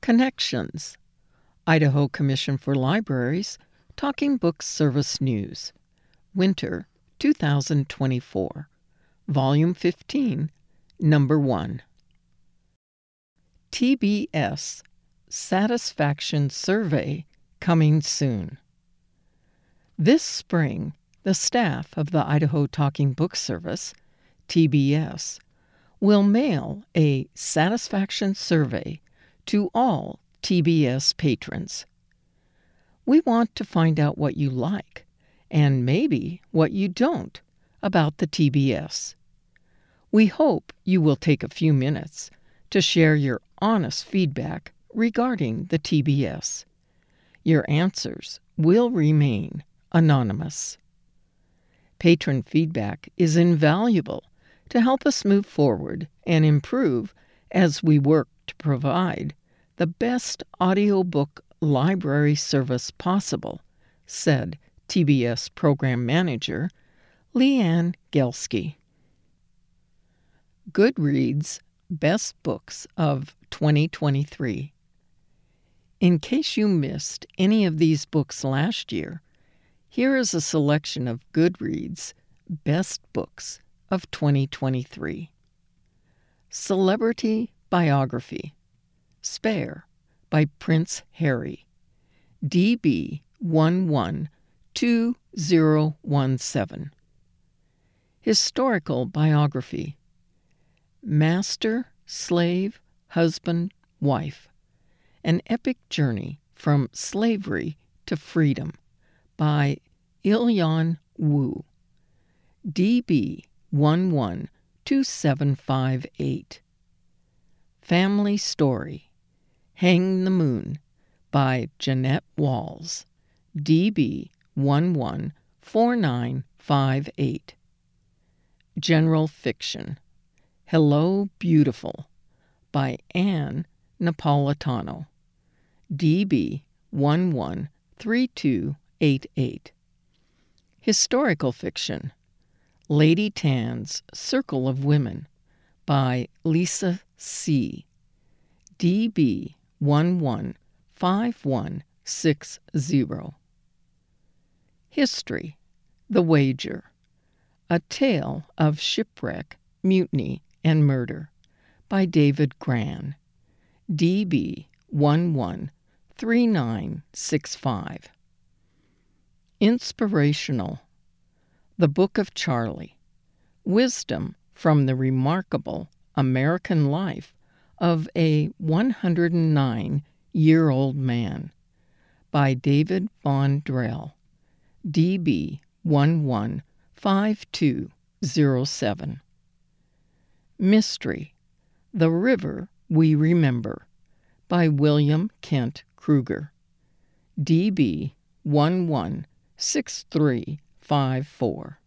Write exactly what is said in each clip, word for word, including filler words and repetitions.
Connections. Idaho Commission for Libraries, Talking Books Service News. Winter, two thousand twenty-four. Volume fifteen, Number one. T B S Satisfaction Survey coming soon. This spring, the staff of the Idaho Talking Book Service, T B S, will mail a satisfaction survey to all T B S patrons. We want to find out what you like, and maybe what you don't, about the T B S. We hope you will take a few minutes to share your honest feedback regarding the T B S. Your answers will remain anonymous. Patron feedback is invaluable to help us move forward and improve as we work to provide the best audiobook library service possible, said T B S Program Manager Leanne Gelsky. Goodreads Best Books of twenty twenty-three. In case you missed any of these books last year, here is a selection of Goodreads Best Books of twenty twenty-three. Celebrity Biography. Spare by Prince Harry. D B one one two zero one seven. Historical Biography. Master, Slave, Husband, Wife. An Epic Journey from Slavery to Freedom by Ilyan Wu. D B one one two seven five eight. Family Story. Hang the Moon by Jeanette Walls. D B one one four nine five eight. General Fiction. Hello, Beautiful by Anne Napolitano. D B one one three two eight eight. Historical Fiction. Lady Tan's Circle of Women by Lisa C. D B one one five one six zero. History. The Wager. A Tale of Shipwreck, Mutiny, and Murder by David Gran. D B one one three nine six five. Inspirational. The Book of Charlie. Wisdom from the remarkable American life of a one hundred nine-year-old man by David Von Drell. D B one one five two zero seven. Mystery. The River We Remember by William Kent Kruger. D B one one six three five four.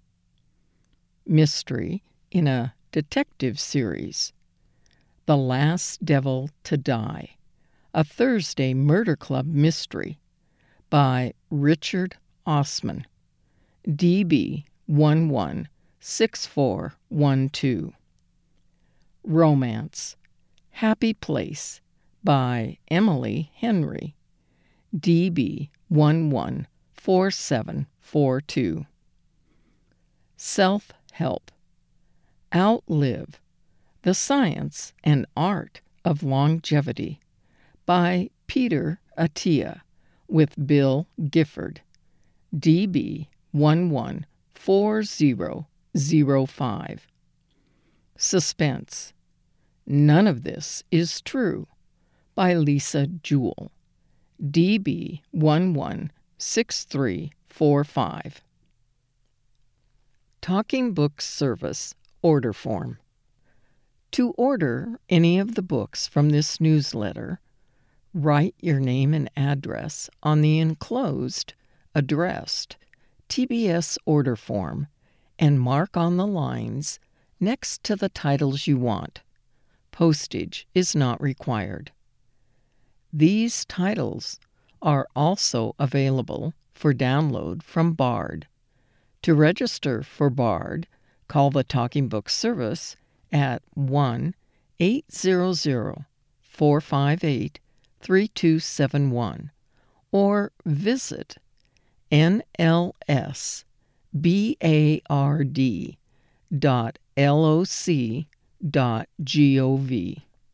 Mystery in a detective series. The Last Devil to Die, a Thursday Murder Club mystery by Richard Osman. D B one one six four one two. Romance. Happy Place by Emily Henry. D B one one four seven four two. Self-Help. Outlive. The Science and Art of Longevity by Peter Attia with Bill Gifford. D B one one four zero zero five. Suspense. None of This is True by Lisa Jewell. D B one one six three four five. Talking Books Service Order Form. To order any of the books from this newsletter, write your name and address on the enclosed, addressed T B S order form and mark on the lines next to the titles you want. Postage is not required. These titles are also available for download from Bard. To register for Bard, call the Talking Book Service at one eight hundred four five eight three two seven one or visit N L S B A R D dot L O C dot gov.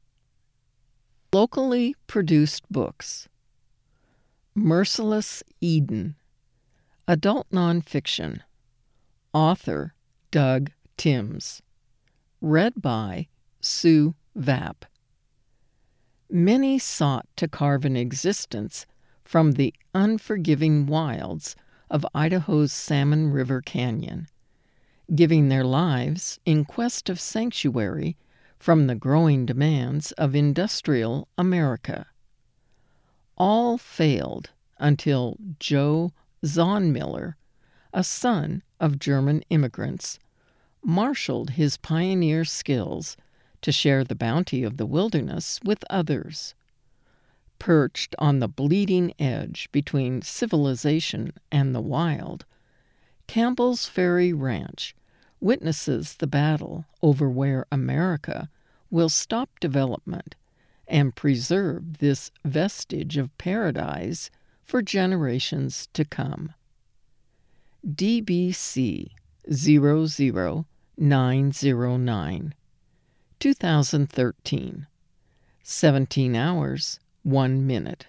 Locally produced books. Merciless Eden, adult nonfiction. Author Doug Timms. Read by Sue Vapp. Many sought to carve an existence from the unforgiving wilds of Idaho's Salmon River Canyon, giving their lives in quest of sanctuary from the growing demands of industrial America. All failed until Joe Zahnmiller, a son of German immigrants, marshaled his pioneer skills to share the bounty of the wilderness with others. Perched on the bleeding edge between civilization and the wild, Campbell's Ferry Ranch witnesses the battle over where America will stop development and preserve this vestige of paradise for generations to come. D B C zero zero nine zero nine, two thousand thirteen, seventeen hours, one minute.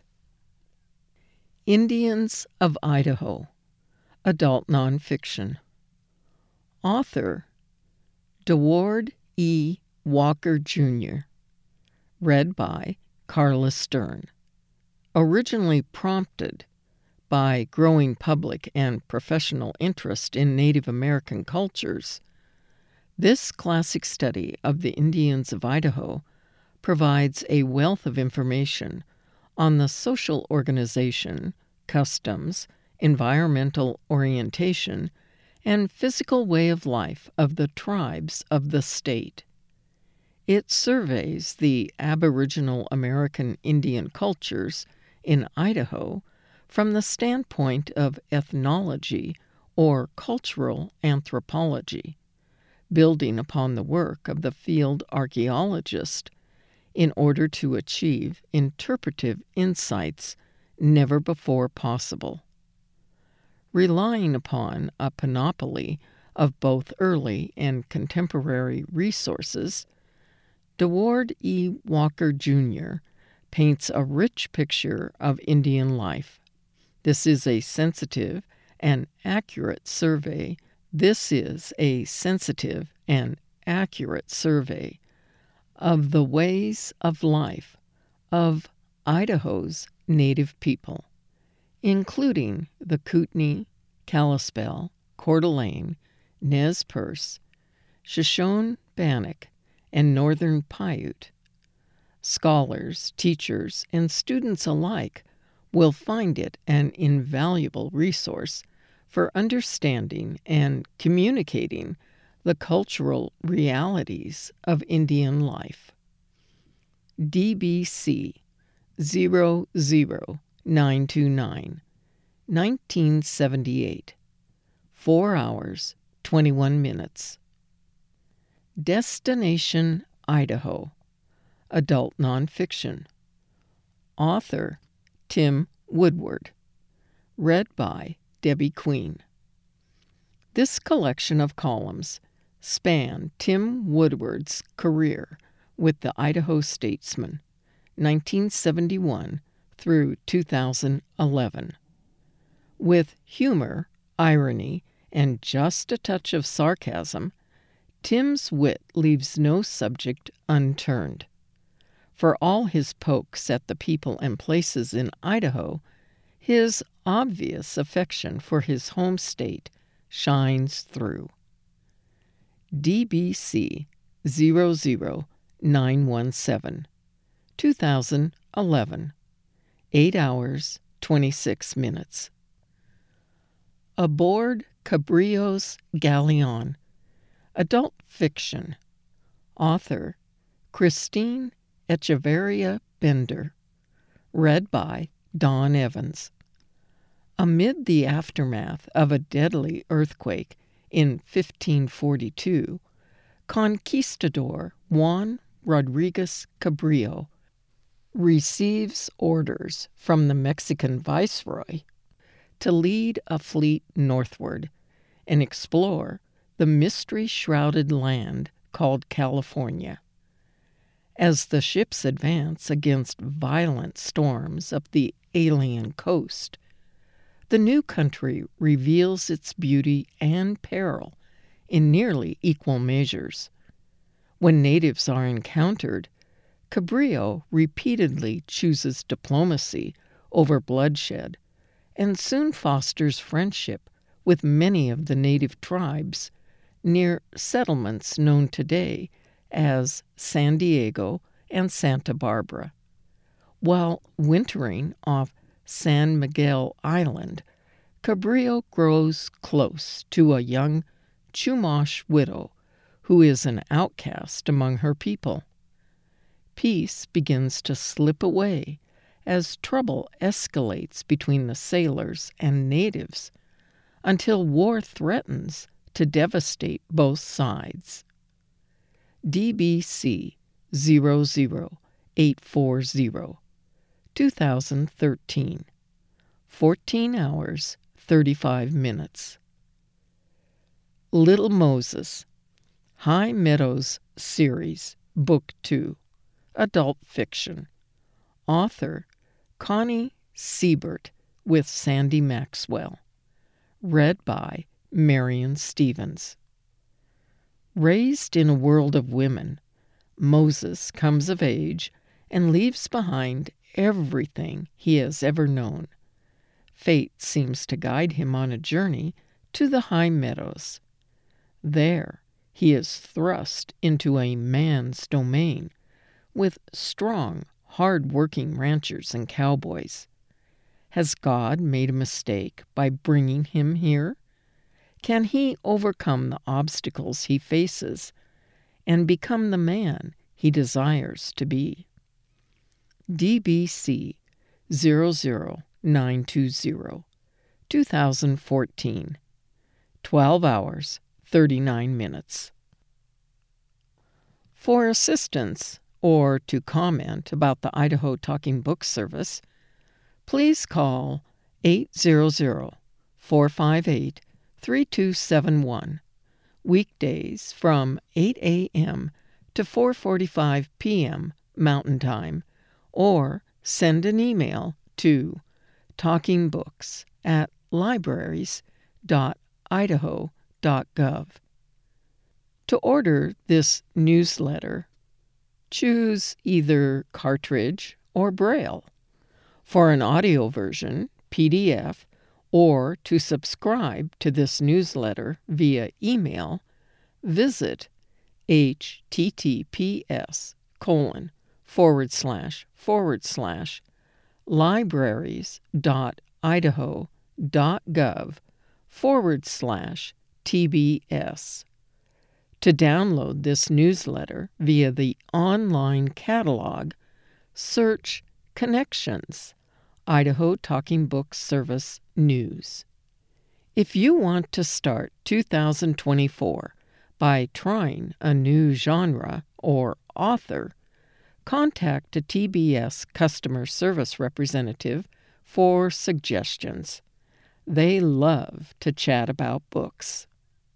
Indians of Idaho, adult nonfiction. Author DeWard E. Walker, Junior Read by Carla Stern. Originally prompted by growing public and professional interest in Native American cultures, this classic study of the Indians of Idaho provides a wealth of information on the social organization, customs, environmental orientation, and physical way of life of the tribes of the state. It surveys the Aboriginal American Indian cultures in Idaho from the standpoint of ethnology or cultural anthropology, building upon the work of the field archaeologist in order to achieve interpretive insights never before possible. Relying upon a panoply of both early and contemporary resources, DeWard E. Walker, Junior paints a rich picture of Indian life. This is a sensitive and accurate survey. This is a sensitive and accurate survey of the ways of life of Idaho's Native people, including the Kootenai, Kalispel, Coeur d'Alene, Nez Perce, Shoshone Bannock, and Northern Paiute. Scholars, teachers, and students alike will find it an invaluable resource for understanding and communicating the cultural realities of Indian life. D B C zero zero nine two nine, nineteen seventy-eight, four hours, twenty-one minutes. Destination Idaho, adult nonfiction. Author Tim Woodward. Read by Debbie Queen. This collection of columns span Tim Woodward's career with the Idaho Statesman, nineteen seventy-one through two thousand eleven. With humor, irony, and just a touch of sarcasm, Tim's wit leaves no subject unturned. For all his pokes at the people and places in Idaho, his obvious affection for his home state shines through. D B C zero zero nine one seven, two thousand eleven, eight hours, twenty-six minutes. Aboard Cabrillo's Galleon, adult fiction. Author Christine Echeverria Bender. Read by Dawn Evans. Amid the aftermath of a deadly earthquake in fifteen forty-two, conquistador Juan Rodriguez Cabrillo receives orders from the Mexican viceroy to lead a fleet northward and explore the mystery-shrouded land called California. As the ships advance against violent storms up the alien coast, the new country reveals its beauty and peril in nearly equal measures. When natives are encountered, Cabrillo repeatedly chooses diplomacy over bloodshed and soon fosters friendship with many of the native tribes near settlements known today as San Diego and Santa Barbara. While wintering off San Miguel Island, Cabrillo grows close to a young Chumash widow who is an outcast among her people. Peace begins to slip away as trouble escalates between the sailors and natives until war threatens to devastate both sides. D B C zero zero eight four zero, two thousand thirteen, fourteen hours, thirty-five minutes. Little Moses, High Meadows Series, Book two, Adult Fiction. Author Connie Siebert with Sandy Maxwell. Read by Marion Stevens. Raised in a world of women, Moses comes of age and leaves behind everything he has ever known. Fate seems to guide him on a journey to the high meadows. There, he is thrust into a man's domain with strong, hard-working ranchers and cowboys. Has God made a mistake by bringing him here? Can he overcome the obstacles he faces and become the man he desires to be? D B C zero zero nine two zero, two thousand fourteen, twelve hours, thirty-nine minutes. For assistance or to comment about the Idaho Talking Book Service, please call eight hundred, four five eight, three two seven one, weekdays from eight a.m. to four forty-five p.m. Mountain Time, or send an email to talkingbooks at libraries dot idaho dot gov. To order this newsletter, choose either cartridge or Braille. For an audio version, P D F, or to subscribe to this newsletter via email, visit https colon forward slash forward slash libraries dot idaho dot gov forward slash TBS. To download this newsletter via the online catalog, search Connections, Idaho Talking Book Service News. If you want to start two thousand twenty-four by trying a new genre or author, contact a T B S customer service representative for suggestions. They love to chat about books.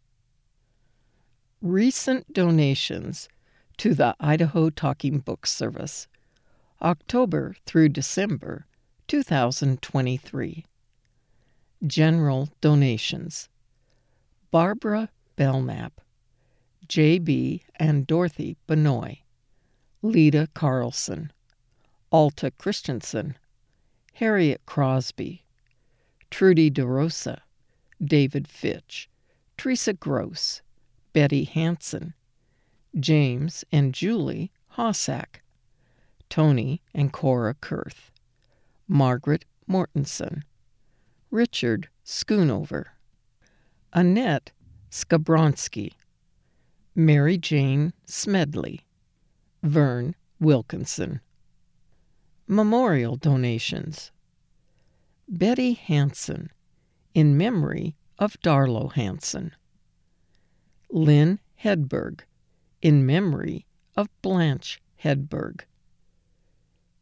Recent donations to the Idaho Talking Book Service, October through December two thousand twenty-three. General donations: Barbara Belknap, J B and Dorothy Benoit, Lita Carlson, Alta Christensen, Harriet Crosby, Trudy DeRosa, David Fitch, Teresa Gross, Betty Hansen, James and Julie Hossack, Tony and Cora Kurth, Margaret Mortensen, Richard Schoonover, Annette Skabronsky, Mary Jane Smedley, Vern Wilkinson. Memorial donations: Betty Hansen, in memory of Darlo Hansen. Lynn Hedberg, in memory of Blanche Hedberg.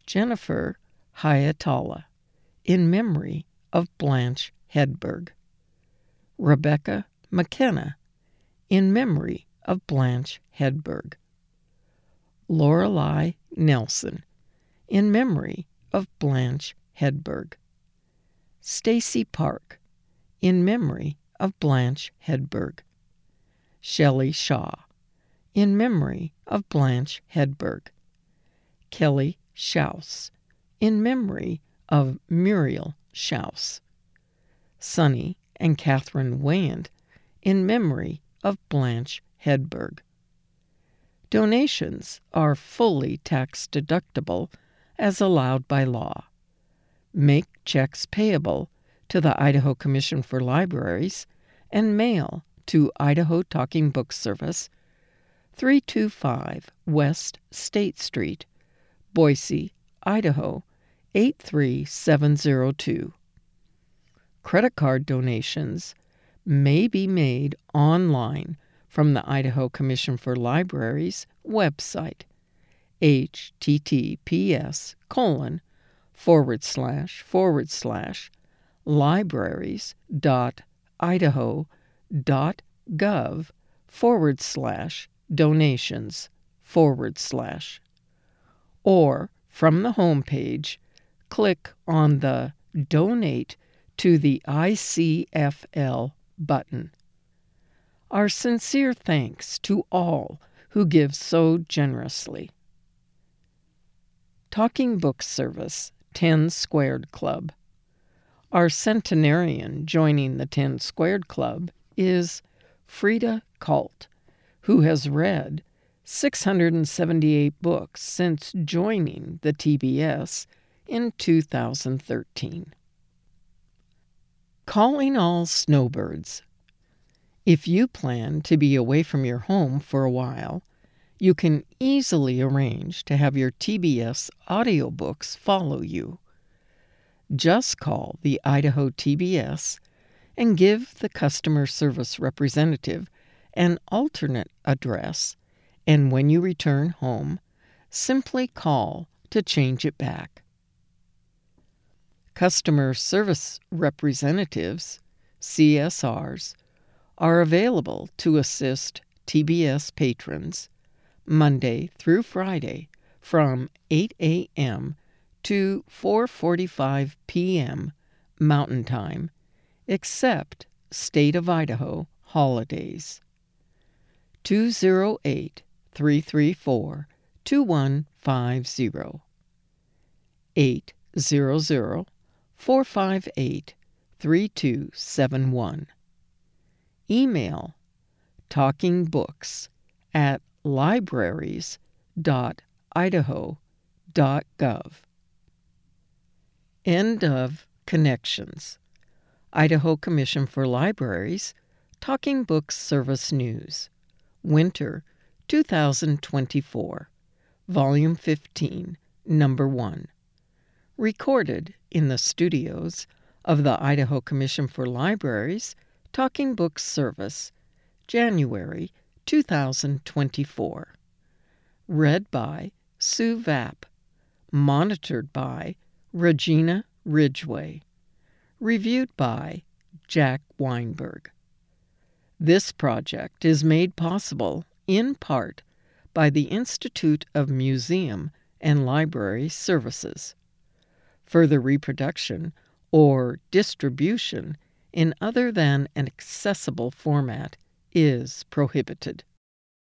Jennifer Hayatala, in memory of Blanche Hedberg. Rebecca McKenna, in memory of Blanche Hedberg. Lorelei Nelson, in memory of Blanche Hedberg. Stacy Park, in memory of Blanche Hedberg. Shelley Shaw, in memory of Blanche Hedberg. Kelly Schaus, in memory of Muriel Schaus. Sonny and Catherine Wayand, in memory of Blanche Hedberg. Donations are fully tax-deductible as allowed by law. Make checks payable to the Idaho Commission for Libraries and mail to Idaho Talking Book Service, three two five West State Street, Boise, Idaho, eight three seven zero two. Credit card donations may be made online from the Idaho Commission for Libraries website, https colon forward slash forward slash libraries dot idaho dot gov forward slash donations forward slash. Or from the home page, click on the Donate to the I C F L button. Our sincere thanks to all who give so generously. Talking Book Service, ten Squared Club. Our centenarian joining the ten Squared Club is Frida Kalt, who has read six hundred seventy-eight books since joining the T B S in two thousand thirteen. Calling all snowbirds. If you plan to be away from your home for a while, you can easily arrange to have your T B S audiobooks follow you. Just call the Idaho T B S and give the customer service representative an alternate address, and when you return home, simply call to change it back. Customer service representatives, C S Rs, are available to assist T B S patrons Monday through Friday from eight a.m. to four forty-five p.m. Mountain Time, except State of Idaho holidays. two oh eight, three three four, two one five zero. eight hundred, four five eight, three two seven one. Email talkingbooks at libraries dot idaho dot gov. End of Connections. Idaho Commission for Libraries, Talking Books Service News. Winter two thousand twenty-four. Volume fifteen, Number one. Recorded in the studios of the Idaho Commission for Libraries, Talking Books Service, January two thousand twenty-four. Read by Sue Vapp. Monitored by Regina Ridgway. Reviewed by Jack Weinberg. This project is made possible, in part, by the Institute of Museum and Library Services. Further reproduction or distribution in other than an accessible format is prohibited.